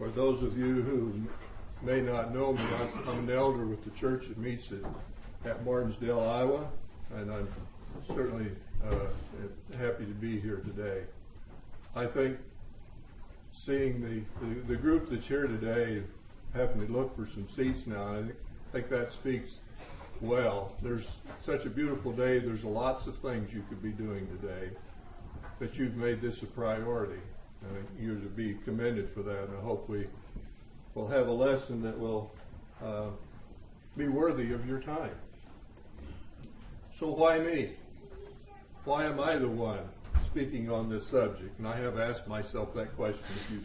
For those of you who may not know me, I'm an elder with the church that meets at Martinsdale, Iowa, and I'm certainly happy to be here today. I think seeing the group that's here today, having to look for some seats now, I think that speaks well. There's such a beautiful day. There's lots of things you could be doing today, but you've made this a priority. You're to be commended for that, and I hope we will have a lesson that will be worthy of your time. So why me? Why am I the one speaking on this subject? And I have asked myself that question a few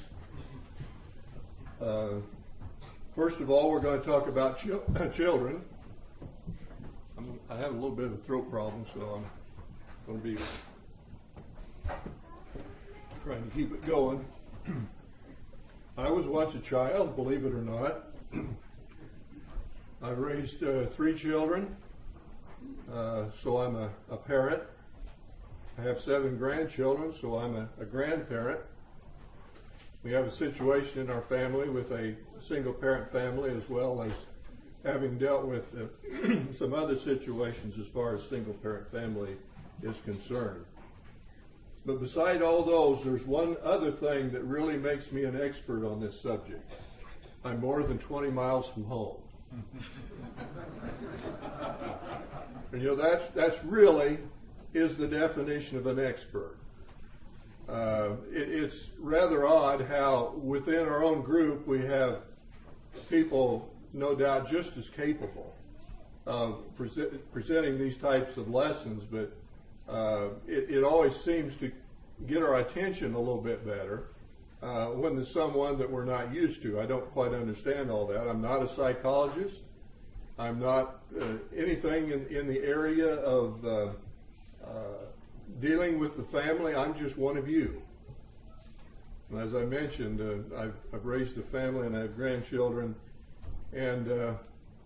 times. First of all, we're going to talk about children. I have a little bit of a throat problem, so I'm going to be trying to keep it going. I was once a child, believe it or not. I raised 3 children, so I'm a parent. I have 7 grandchildren, so I'm a grandparent. We have a situation in our family with a single-parent family, as well as having dealt with some other situations as far as single-parent family is concerned. But beside all those, there's one other thing that really makes me an expert on this subject. I'm more than 20 miles from home. And that's really is the definition of an expert. It's rather odd how within our own group we have people no doubt just as capable of presenting these types of lessons, but it always seems to get our attention a little bit better when there's someone that we're not used to. I don't quite understand all that. I'm not a psychologist. I'm not anything in the area of dealing with the family. I'm just one of you. And as I mentioned, I've raised a family and I have grandchildren, and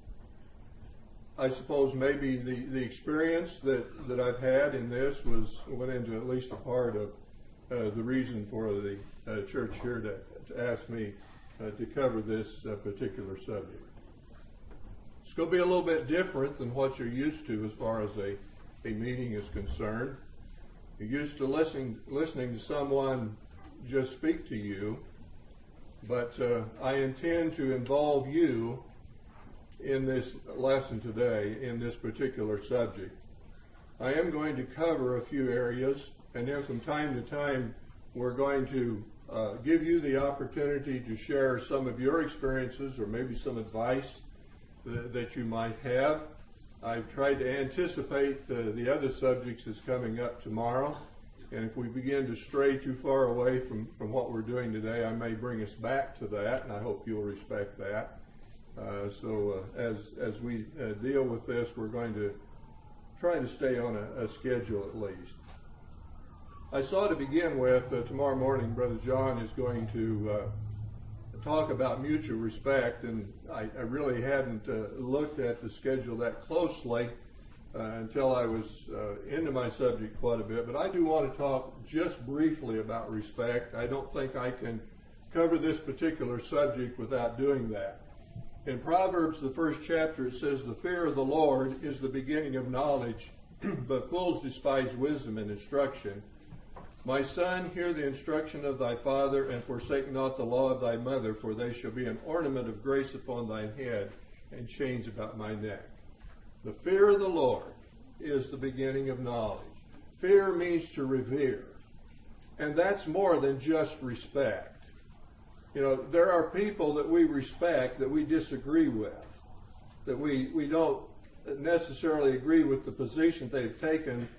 I suppose maybe the experience that I've had in this went into at least a part of the reason for the church here to ask me to cover this particular subject. It's going to be a little bit different than what you're used to as far as a meeting is concerned. You're used to listening to someone just speak to you, but I intend to involve you in this lesson today, in this particular subject. I am going to cover a few areas, and then from time to time we're going to give you the opportunity to share some of your experiences or maybe some advice that you might have. I've tried to anticipate the other subjects that's coming up tomorrow, and if we begin to stray too far away from what we're doing today, I may bring us back to that, and I hope you'll respect that. So as we deal with this, we're going to try to stay on a schedule at least. I saw to begin with, tomorrow morning, Brother John is going to talk about mutual respect, and I really hadn't looked at the schedule that closely until I was into my subject quite a bit, but I do want to talk just briefly about respect. I don't think I can cover this particular subject without doing that. In Proverbs, the 1st chapter, it says, "The fear of the Lord is the beginning of knowledge, but fools despise wisdom and instruction. My son, hear the instruction of thy father, and forsake not the law of thy mother, for they shall be an ornament of grace upon thine head, and chains about my neck." The fear of the Lord is the beginning of knowledge. Fear means to revere, and that's more than just respect. You know, there are people that we respect that we disagree with, that we don't necessarily agree with the position they've taken,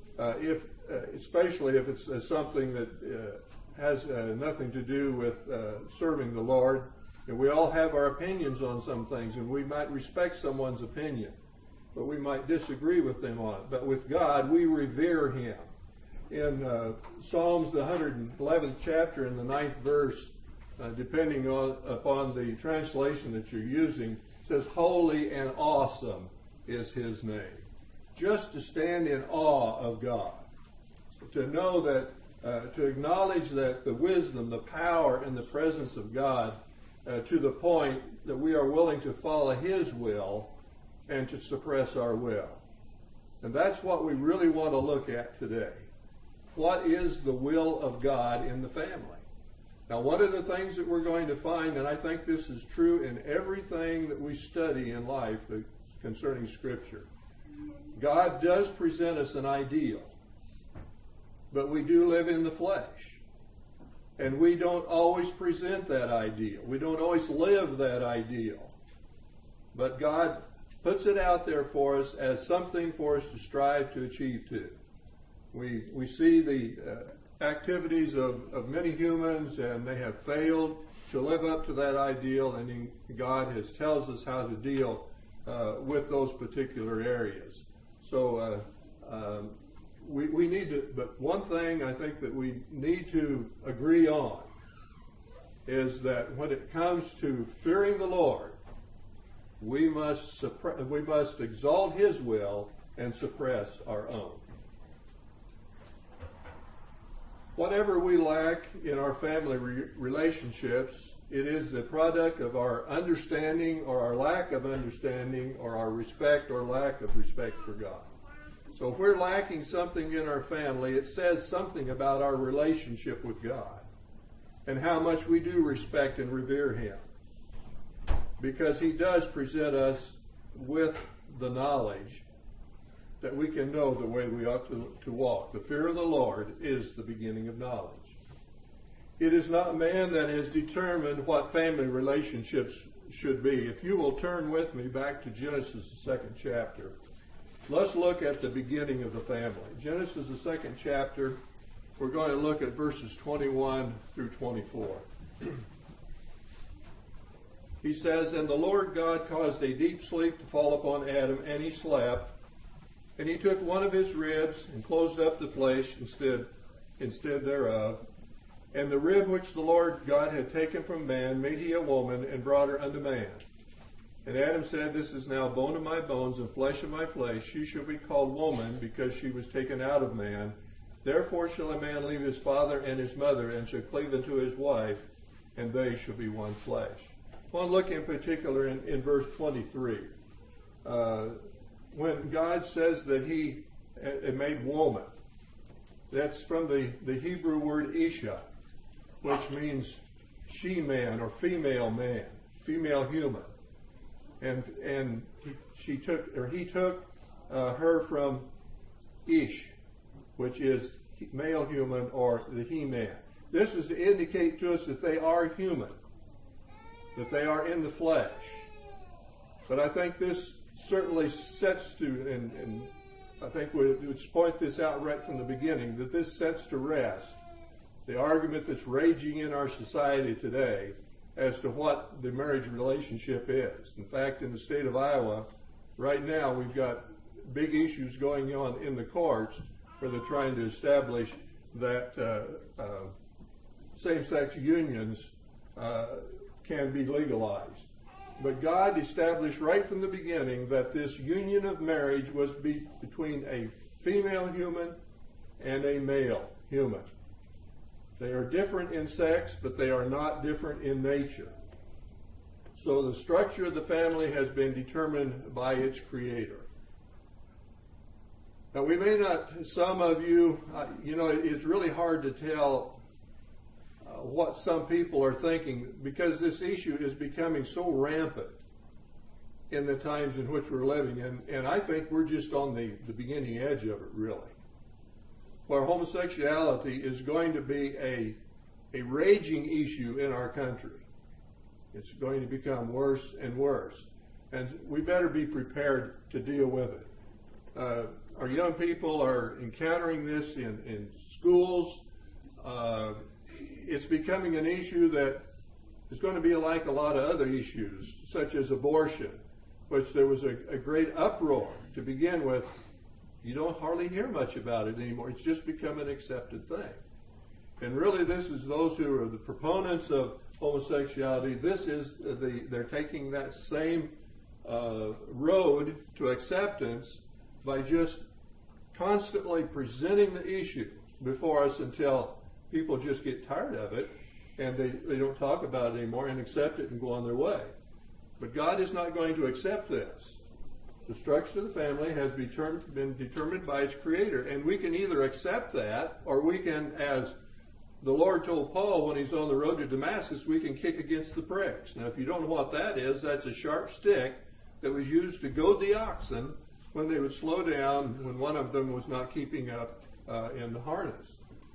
especially if it's something that has nothing to do with serving the Lord. And we all have our opinions on some things, and we might respect someone's opinion, but we might disagree with them on it. But with God, we revere Him. In Psalms, the 111th chapter, in the 9th verse, depending upon the translation that you're using, it says, "Holy and awesome is His name." Just to stand in awe of God, to know that to acknowledge that the wisdom, the power, and the presence of God to the point that we are willing to follow His will and to suppress our will. And that's what we really want to look at today. What is the will of God in the family? Now, one of the things that we're going to find, and I think this is true in everything that we study in life concerning Scripture, God does present us an ideal, but we do live in the flesh. And we don't always present that ideal. We don't always live that ideal. But God puts it out there for us as something for us to strive to achieve to. We see the activities of many humans, and they have failed to live up to that ideal, and God tells us how to deal with those particular areas. So we need to, but one thing I think that we need to agree on is that when it comes to fearing the Lord, we must exalt His will and suppress our own. Whatever we lack in our family relationships, it is the product of our understanding or our lack of understanding, or our respect or lack of respect for God. So if we're lacking something in our family, it says something about our relationship with God and how much we do respect and revere Him. Because He does present us with the knowledge that we can know the way we ought to walk. The fear of the Lord is the beginning of knowledge. It is not man that has determined what family relationships should be. If you will turn with me back to Genesis, the 2nd chapter. Let's look at the beginning of the family. Genesis, the 2nd chapter, we're going to look at verses 21 through 24. He says, "And the Lord God caused a deep sleep to fall upon Adam, and he slept. And he took one of his ribs and closed up the flesh instead thereof. And the rib which the Lord God had taken from man made he a woman, and brought her unto man. And Adam said, This is now bone of my bones and flesh of my flesh. She shall be called woman, because she was taken out of man. Therefore shall a man leave his father and his mother, and shall cleave unto his wife, and they shall be one flesh." I want to look in particular in verse 23. When God says that He made woman, that's from the Hebrew word Isha, which means she-man or female man, female human. And he took her from Ish, which is male human or the he-man. This is to indicate to us that they are human, that they are in the flesh. But I think this certainly sets to, and I think we would point this out right from the beginning, that this sets to rest the argument that's raging in our society today as to what the marriage relationship is. In fact, in the state of Iowa, right now we've got big issues going on in the courts where they're trying to establish that same-sex unions can be legalized. But God established right from the beginning that this union of marriage was between a female human and a male human. They are different in sex, but they are not different in nature. So the structure of the family has been determined by its creator. Now we may not, some of you, it's really hard to tell what some people are thinking, because this issue is becoming so rampant in the times in which we're living, and I think we're just on the beginning edge of it, really, where homosexuality is going to be a raging issue in our country. It's going to become worse and worse, and we better be prepared to deal with it. Our young people are encountering this in schools. It's becoming an issue that is going to be like a lot of other issues, such as abortion, which there was a great uproar to begin with. You don't hardly hear much about it anymore. It's just become an accepted thing. And really, this is those who are the proponents of homosexuality. They're taking that same road to acceptance by just constantly presenting the issue before us until people just get tired of it and they don't talk about it anymore and accept it and go on their way. But God is not going to accept this. The structure of the family has been determined by its creator, and we can either accept that, or we can, as the Lord told Paul when he's on the road to Damascus, we can kick against the pricks. Now, if you don't know what that is, that's a sharp stick that was used to goad the oxen when they would slow down when one of them was not keeping up in the harness.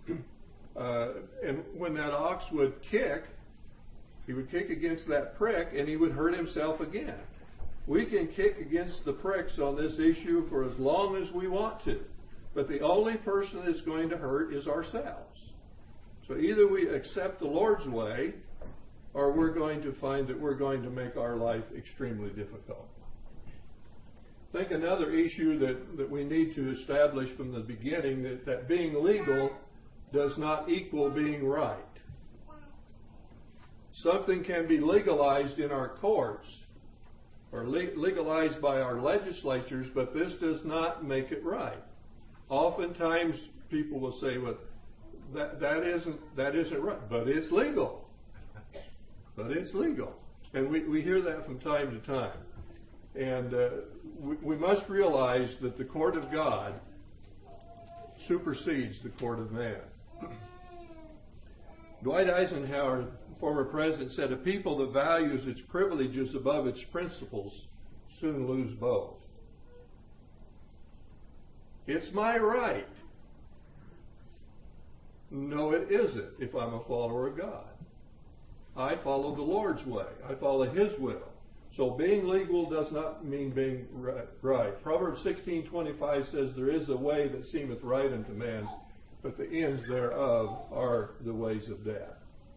And when that ox would kick, he would kick against that prick and he would hurt himself again. We can kick against the pricks on this issue for as long as we want to, but the only person that's going to hurt is ourselves. So either we accept the Lord's way, or we're going to find that we're going to make our life extremely difficult. I think another issue that we need to establish from the beginning, that being legal does not equal being right. Something can be legalized in our courts or legalized by our legislatures, but this does not make it right. Oftentimes people will say, well, that isn't right, but it's legal. But it's legal. And we hear that from time to time. And we must realize that the court of God supersedes the court of man. Dwight Eisenhower, former president, said, a people that values its privileges above its principles soon lose both. It's my right. No, it isn't if I'm a follower of God. I follow the Lord's way. I follow His will. So being legal does not mean being right. Proverbs 16:25 says, there is a way that seemeth right unto man, but the ends thereof are the ways of death.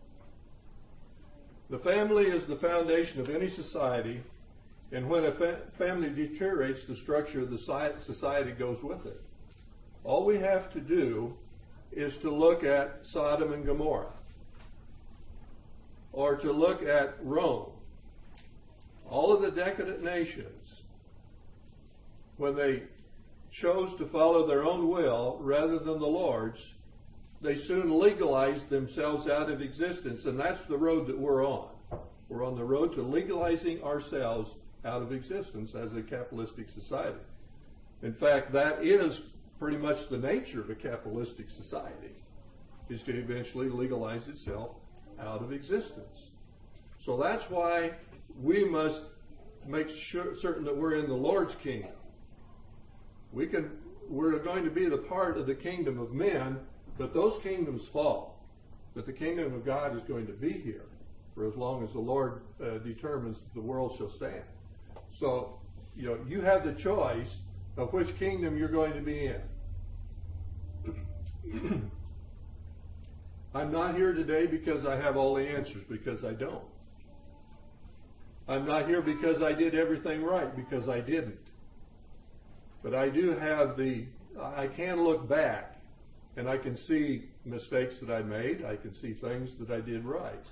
The family is the foundation of any society, and when a family deteriorates, the structure of the society goes with it. All we have to do is to look at Sodom and Gomorrah, or to look at Rome. All of the decadent nations, when they chose to follow their own will rather than the Lord's, they soon legalized themselves out of existence, and that's the road that we're on. We're on the road to legalizing ourselves out of existence as a capitalistic society. In fact, that is pretty much the nature of a capitalistic society, is to eventually legalize itself out of existence. So that's why we must make certain that we're in the Lord's kingdom. We're going to be the part of the kingdom of men, but those kingdoms fall. But the kingdom of God is going to be here for as long as the Lord determines the world shall stand. So, you have the choice of which kingdom you're going to be in. I'm not here today because I have all the answers, because I don't. I'm not here because I did everything right, because I didn't. But I do have I can look back and I can see mistakes that I made. I can see things that I did right.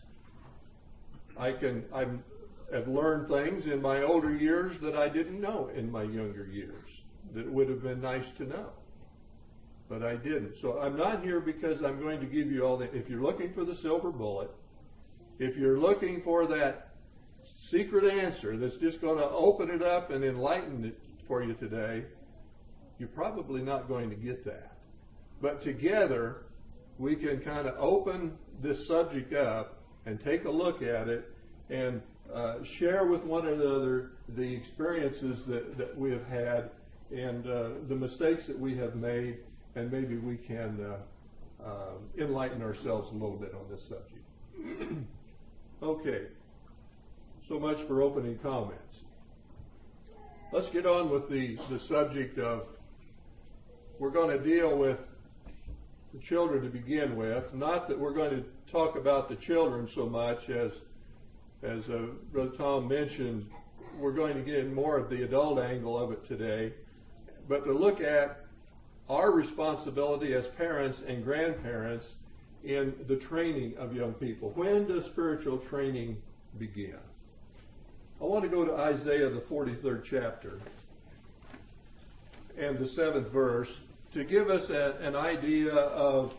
I've learned things in my older years that I didn't know in my younger years that would have been nice to know. But I didn't. So I'm not here because I'm going to give you if you're looking for the silver bullet, if you're looking for that secret answer that's just going to open it up and enlighten it for you today, you're probably not going to get that. But together, we can kind of open this subject up and take a look at it and share with one another the experiences that we have had and the mistakes that we have made, and maybe we can enlighten ourselves a little bit on this subject. Okay, so much for opening comments. Let's get on with the subject of, we're going to deal with the children to begin with. Not that we're going to talk about the children so much as Brother Tom mentioned, we're going to get more of the adult angle of it today, but to look at our responsibility as parents and grandparents in the training of young people. When does spiritual training begin? I want to go to Isaiah, the 43rd chapter, and the 7th verse. to give us an idea of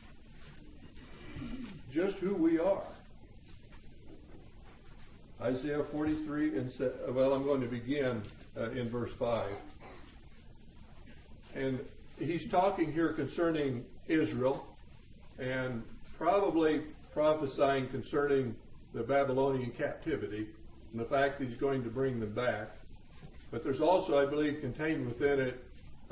just who we are. Isaiah 43, I'm going to begin in verse 5. And he's talking here concerning Israel and probably prophesying concerning the Babylonian captivity and the fact that he's going to bring them back. But there's also, I believe, contained within it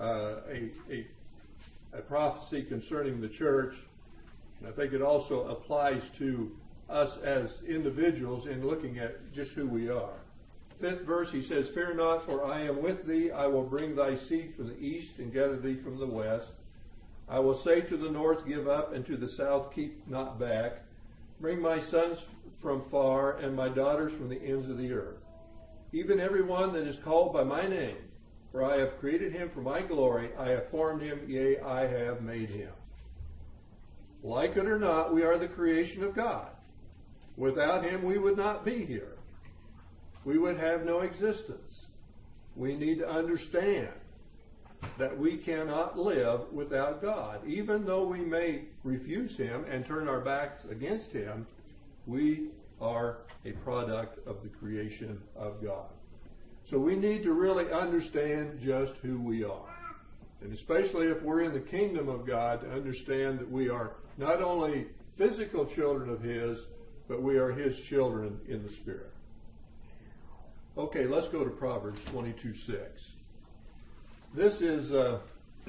a prophecy concerning the church. And I think it also applies to us as individuals in looking at just who we are. 5th verse, he says, "Fear not, for I am with thee. I will bring thy seed from the east and gather thee from the west. I will say to the north, give up, and to the south, keep not back. Bring my sons from far, and my daughters from the ends of the earth. Even every one that is called by my name, for I have created him for my glory. I have formed him, yea, I have made him." Like it or not, we are the creation of God. Without him, we would not be here. We would have no existence. We need to understand that we cannot live without God. Even though we may refuse him and turn our backs against him, we are a product of the creation of God. So we need to really understand just who we are. And especially if we're in the kingdom of God, to understand that we are not only physical children of his, but we are his children in the spirit. Okay, let's go to Proverbs 22:6. This is a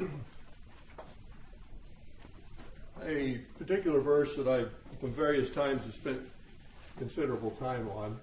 particular verse that I, from various times, have spent considerable time on.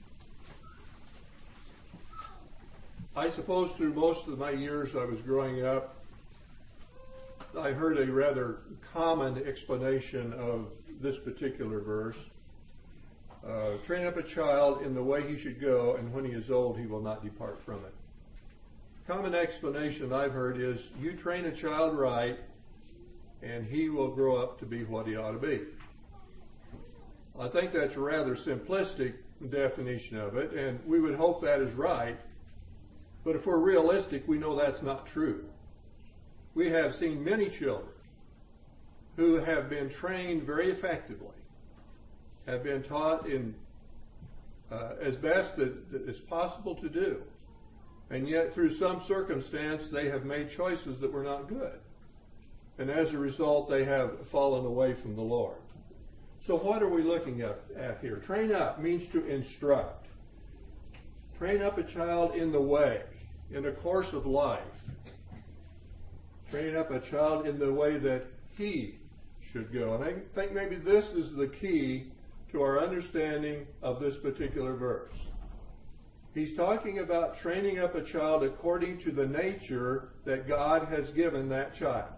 I suppose through most of my years I was growing up, I heard a rather common explanation of this particular verse. Train up a child in the way he should go, and when he is old, he will not depart from it. Common explanation I've heard is, you train a child right, and he will grow up to be what he ought to be. I think that's a rather simplistic definition of it, and we would hope that is right. But if we're realistic, we know that's not true. We have seen many children who have been trained very effectively, have been taught in as best as possible to do, and yet through some circumstance they have made choices that were not good, and as a result they have fallen away from the Lord. So what are we looking at here? Train up means to instruct. Train up a child in the way, in a course of life. Train up a child in the way that he should go. And I think maybe this is the key to our understanding of this particular verse. He's talking about training up a child according to the nature that God has given that child.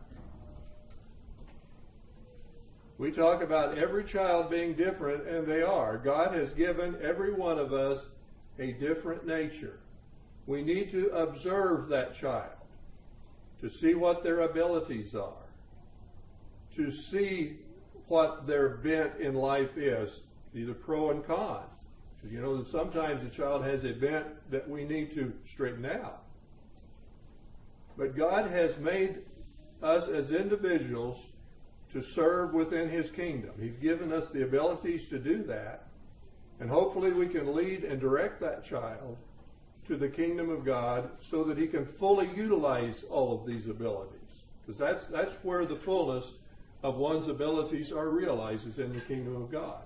We talk about every child being different, and they are. God has given every one of us a different nature. We need to observe that child to see what their abilities are, to see what their bent in life is, either pro and con. Because you know that sometimes a child has a bent that we need to straighten out. But God has made us as individuals to serve within his kingdom. He's given us the abilities to do that. And hopefully we can lead and direct that child to the kingdom of God so that he can fully utilize all of these abilities. Because that's where the fullness of one's abilities are realized, is in the kingdom of God.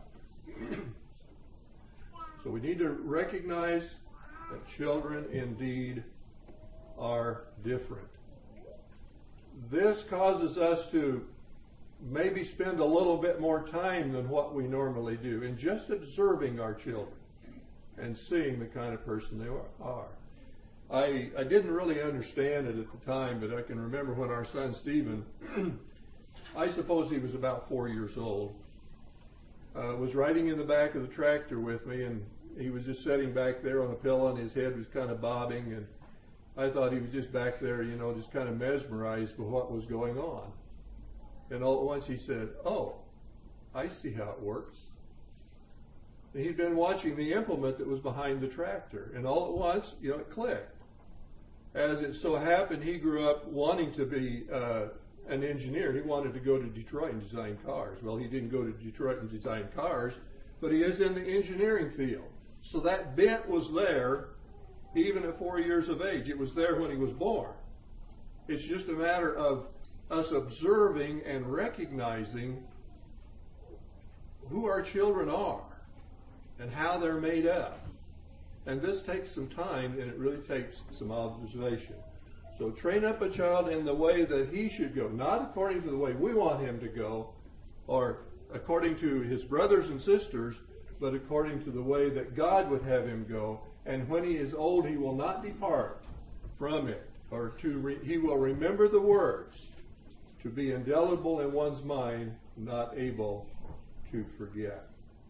So we need to recognize that children indeed are different. This causes us to maybe spend a little bit more time than what we normally do in just observing our children and seeing the kind of person they are. I didn't really understand it at the time, but I can remember when our son Stephen, I suppose he was about 4 years old, was riding in the back of the tractor with me, and he was just sitting back there on a pillow, and his head was kind of bobbing, and I thought he was just back there, just kind of mesmerized by what was going on. And all at once he said, "Oh, I see how it works." And he'd been watching the implement that was behind the tractor, and all at once, it clicked. As it so happened, he grew up wanting to be an engineer. He wanted to go to Detroit and design cars. Well, he didn't go to Detroit and design cars, but he is in the engineering field. So that bent was there even at 4 years of age. It was there when he was born. It's just a matter of us observing and recognizing who our children are and how they're made up. And this takes some time, and it really takes some observation. So train up a child in the way that he should go, not according to the way we want him to go, or according to his brothers and sisters, but according to the way that God would have him go. And when he is old, he will not depart from it, or he will remember the words, to be indelible in one's mind, not able to forget.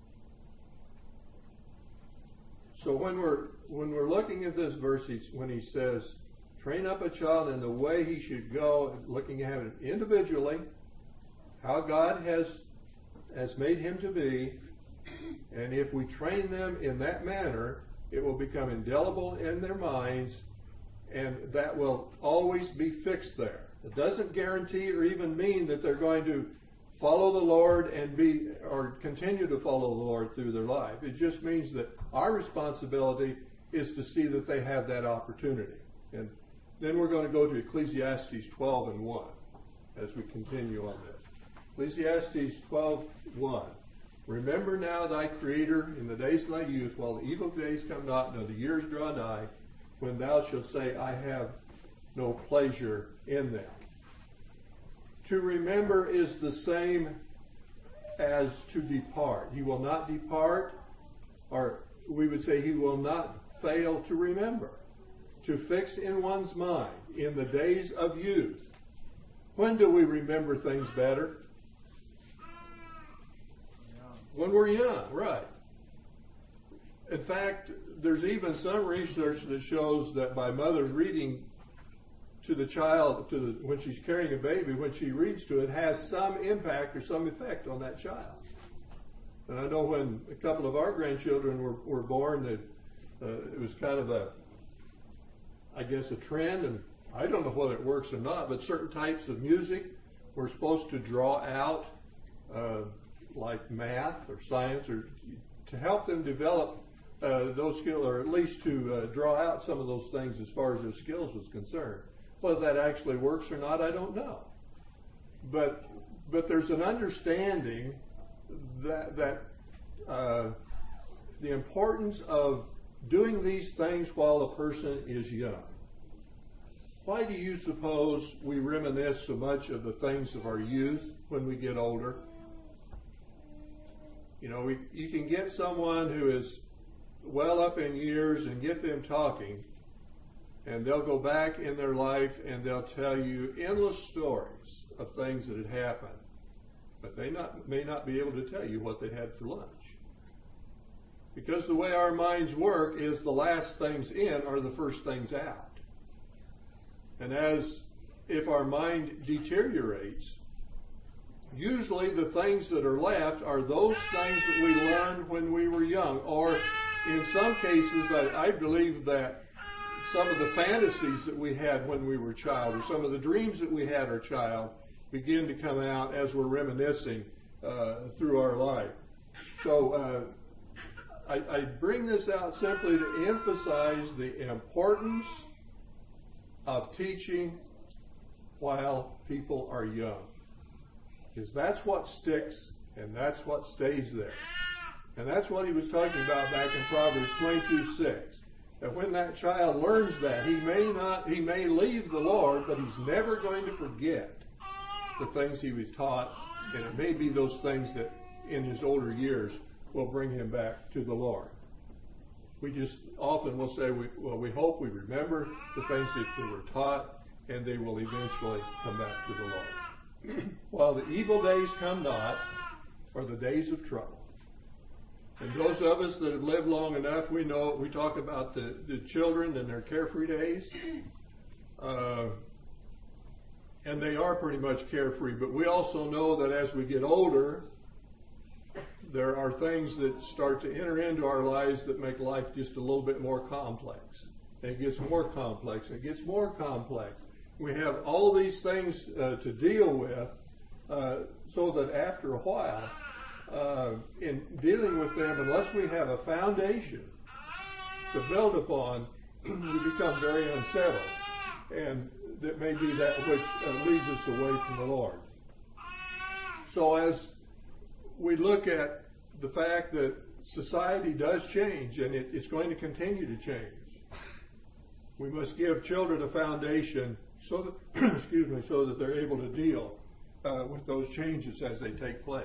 So when we're looking at this verse, when he says, train up a child in the way he should go, looking at it individually, how God has made him to be, and if we train them in that manner, it will become indelible in their minds, and that will always be fixed there. It doesn't guarantee or even mean that they're going to follow the Lord or continue to follow the Lord through their life. It just means that our responsibility is to see that they have that opportunity. And then we're going to go to Ecclesiastes 12:1 as we continue on this. Ecclesiastes 12:1. Remember now thy Creator in the days of thy youth, while the evil days come not, nor the years draw nigh, when thou shalt say, I have no pleasure in them. To remember is the same as to depart. He will not depart, or we would say he will not fail to remember. To fix in one's mind in the days of youth. When do we remember things better? When we're young, right. In fact, there's even some research that shows that by mothers reading to the child, when she's carrying a baby, when she reads to it, has some impact or some effect on that child. And I know when a couple of our grandchildren were born, that it was kind of a trend, and I don't know whether it works or not, but certain types of music were supposed to draw out, like math or science, or to help them develop those skills, or at least to draw out some of those things as far as their skills was concerned. Whether that actually works or not, I don't know. But there's an understanding that the importance of doing these things while a person is young. Why do you suppose we reminisce so much of the things of our youth when we get older? You know, you can get someone who is well up in years and get them talking, and they'll go back in their life and they'll tell you endless stories of things that had happened, but they may not be able to tell you what they had for lunch. Because the way our minds work is the last things in are the first things out. And if our mind deteriorates, usually the things that are left are those things that we learned when we were young, or in some cases, I believe that some of the fantasies that we had when we were a child, or some of the dreams that we had as a child, begin to come out as we're reminiscing through our life. So I bring this out simply to emphasize the importance of teaching while people are young. Because that's what sticks, and that's what stays there. And that's what he was talking about back in Proverbs 22:6. That when that child learns that, he may leave the Lord, but he's never going to forget the things he was taught, and it may be those things that in his older years will bring him back to the Lord. We just often will say, we hope we remember the things that they were taught, and they will eventually come back to the Lord. While the evil days come not, or the days of trouble. And those of us that have lived long enough, we talk about the children and their carefree days. And they are pretty much carefree, but we also know that as we get older, there are things that start to enter into our lives that make life just a little bit more complex. and it gets more complex, and it gets more complex. We have all these things to deal with, so that after a while, in dealing with them, unless we have a foundation to build upon, we become very unsettled. And that may be that which leads us away from the Lord. So as we look at the fact that society does change, and it's going to continue to change, we must give children a foundation so that, so that they're able to deal with those changes as they take place.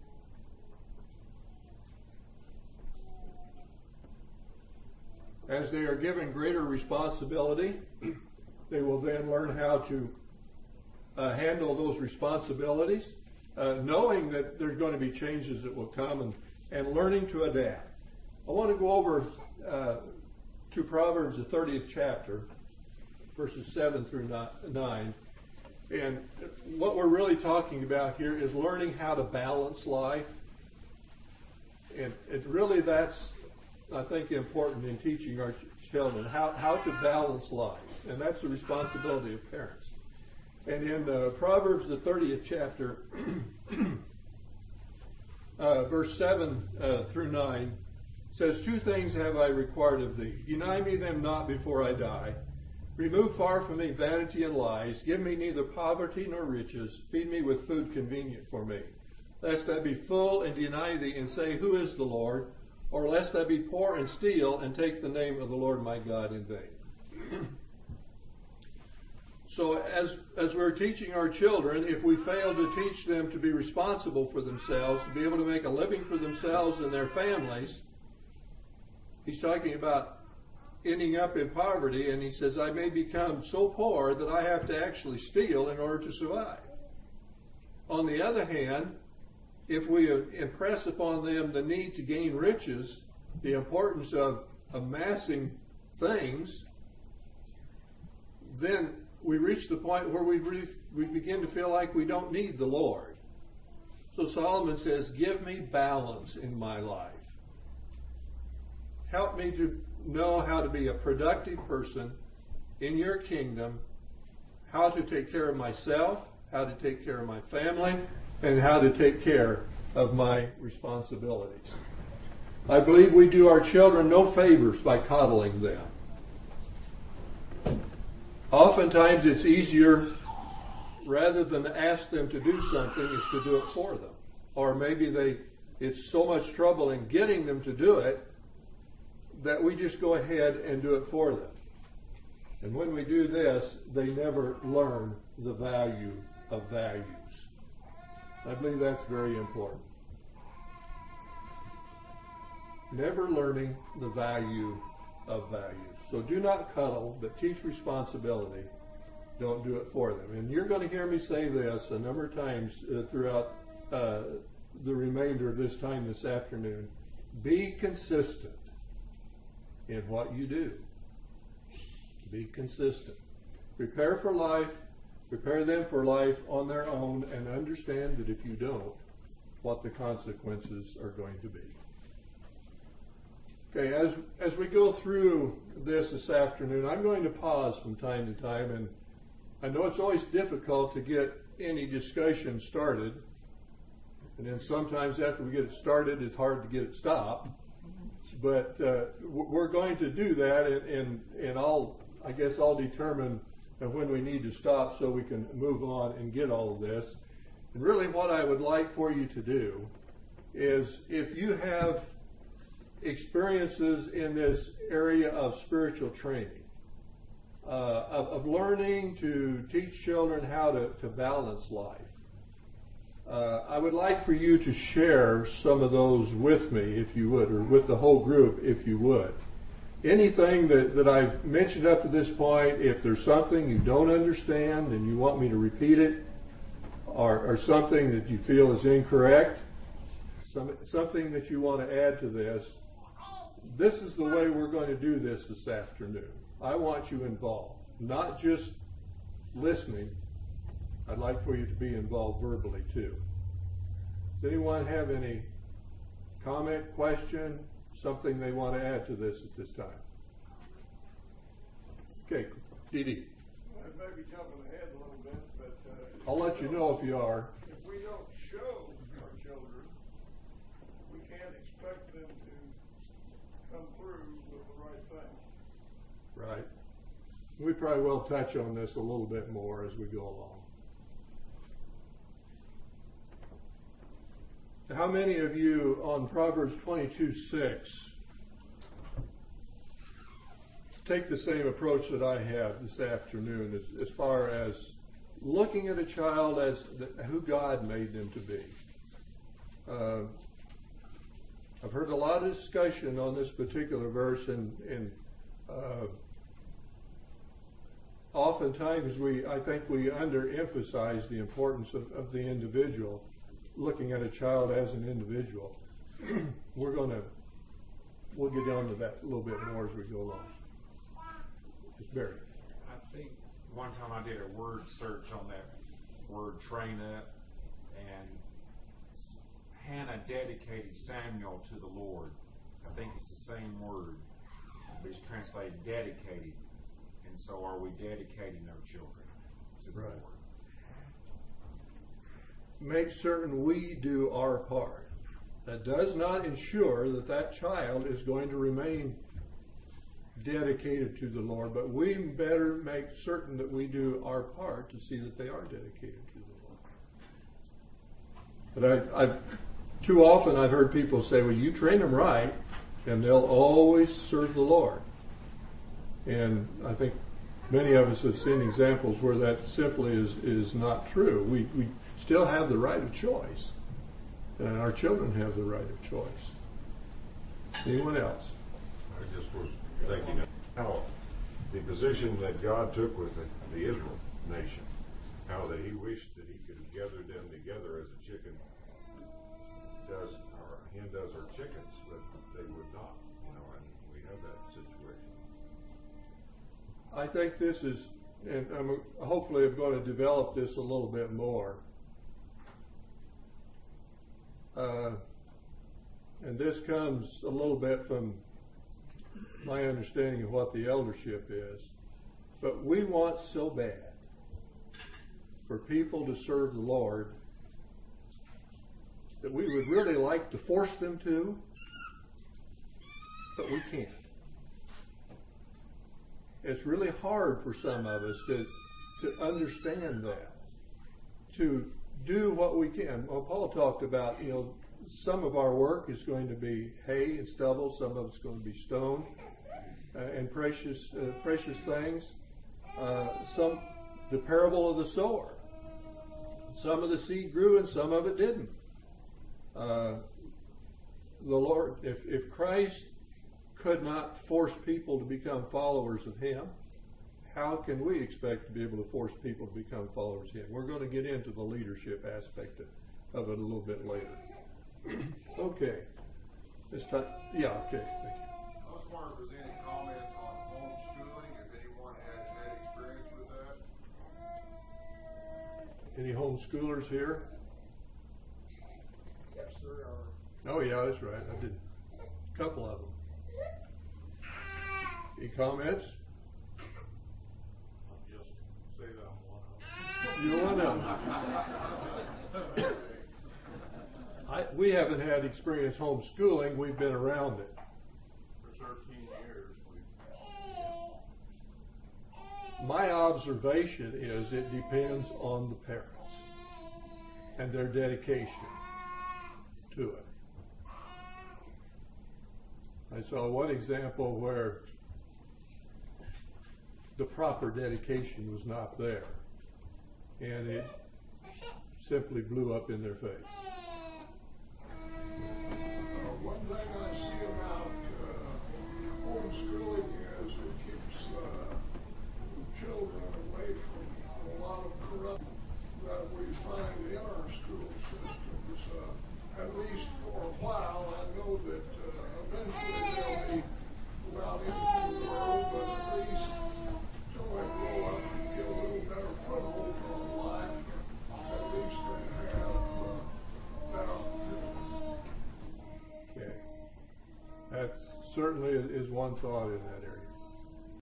As they are given greater responsibility, they will then learn how to handle those responsibilities, knowing that there's going to be changes that will come, and learning to adapt. I want to go over to Proverbs, the 30th chapter, verses 7 through 9. And what we're really talking about here is learning how to balance life. And really that's, I think, important in teaching our children how to balance life. And that's the responsibility of parents. And in Proverbs, the 30th chapter, verse 7 through 9, says, 2 things have I required of thee. Deny me them not before I die. Remove far from me vanity and lies. Give me neither poverty nor riches. Feed me with food convenient for me. Lest I be full and deny thee and say, Who is the Lord? Or lest I be poor and steal and take the name of the Lord my God in vain. So as we're teaching our children, if we fail to teach them to be responsible for themselves, to be able to make a living for themselves and their families, he's talking about ending up in poverty, and he says, I may become so poor that I have to actually steal in order to survive. On the other hand, if we impress upon them the need to gain riches, the importance of amassing things, then we reach the point where we begin to feel like we don't need the Lord. So Solomon says, give me balance in my life. Help me to know how to be a productive person in your kingdom, how to take care of myself, how to take care of my family, and how to take care of my responsibilities. I believe we do our children no favors by coddling them. Oftentimes it's easier, rather than ask them to do something, is to do it for them. Or maybe it's so much trouble in getting them to do it that we just go ahead and do it for them. And when we do this, they never learn the value of values. I believe that's very important. Never learning the value of values. So do not cuddle, but teach responsibility. Don't do it for them. And you're going to hear me say this a number of times throughout the remainder of this time this afternoon. Be consistent in what you do. Be consistent. Prepare for life. Prepare them for life on their own, and understand that if you don't, what the consequences are going to be. Okay, as we go through this afternoon, I'm going to pause from time to time, and I know it's always difficult to get any discussion started, and then sometimes after we get it started, it's hard to get it stopped. But we're going to do that, and I'll determine when we need to stop so we can move on and get all of this. And really what I would like for you to do is, if you have experiences in this area of spiritual training, of learning to teach children how to balance life, I would like for you to share some of those with me, if you would, or with the whole group, if you would. Anything that I've mentioned up to this point, if there's something you don't understand and you want me to repeat it, or something that you feel is incorrect, something that you want to add to this is the way we're going to do this afternoon. I want you involved, not just listening. I'd like for you to be involved verbally too. Does anyone have any comment, question, something they want to add to this at this time? Okay, Dee Dee. I may be jumping ahead a little bit, but I'll let you know if you are. if we don't show our children, we can't expect them to come through with the right thing. Right. We probably will touch on this a little bit more as we go along. How many of you on Proverbs 22:6 take the same approach that I have this afternoon as far as looking at a child as who God made them to be? I've heard a lot of discussion on this particular verse, and oftentimes I think we underemphasize the importance of the individual, looking at a child as an individual. We'll get down to that a little bit more as we go along. Barry. I think one time I did a word search on that word train up, and Hannah dedicated Samuel to the Lord. I think it's the same word, but it's translated dedicated. And so are we dedicating our children to the Lord? Make certain we do our part. That does not ensure that child is going to remain dedicated to the Lord, but we better make certain that we do our part to see that they are dedicated to the Lord. But too often I've heard people say, well, you train them right, and they'll always serve the Lord. And I think many of us have seen examples where that simply is not true. We still have the right of choice, and our children have the right of choice. Anyone else? I just was thinking of how the position that God took with the Israel nation, how that He wished that He could have gathered them together as a chicken does, or a hen does her chickens, but they would not, and we have that situation. I think this is, and hopefully I'm going to develop this a little bit more. And this comes a little bit from my understanding of what the eldership is. But we want so bad for people to serve the Lord that we would really like to force them to, but we can't. It's really hard for some of us to understand that, to do what we can. Well, Paul talked about, some of our work is going to be hay and stubble, some of it's going to be stone and precious things. The parable of the sower. Some of the seed grew and some of it didn't. The Lord, if Christ could not force people to become followers of Him, how can we expect to be able to force people to become followers of Him? We're going to get into the leadership aspect of it a little bit later. Okay. This time, yeah, okay. Thank you. I was wondering if there's any comments on homeschooling, if anyone has had experience with that. Any homeschoolers here? Yes, there are. Oh, yeah, that's right. I did a couple of them. Any comments? I'll just say that I'm one of them. You're one of them. We haven't had experience homeschooling. We've been around it. For 13 years, My observation is it depends on the parents and their dedication to it. I saw one example where the proper dedication was not there, and it simply blew up in their face. One thing I see about homeschooling is it keeps children away from a lot of corruption that we find in our school systems. At least for a while, I know that eventually they'll be allowed into the world, but at least till they grow up and get a little better foothold on life, at least they have that opportunity. Okay. That certainly is one thought in that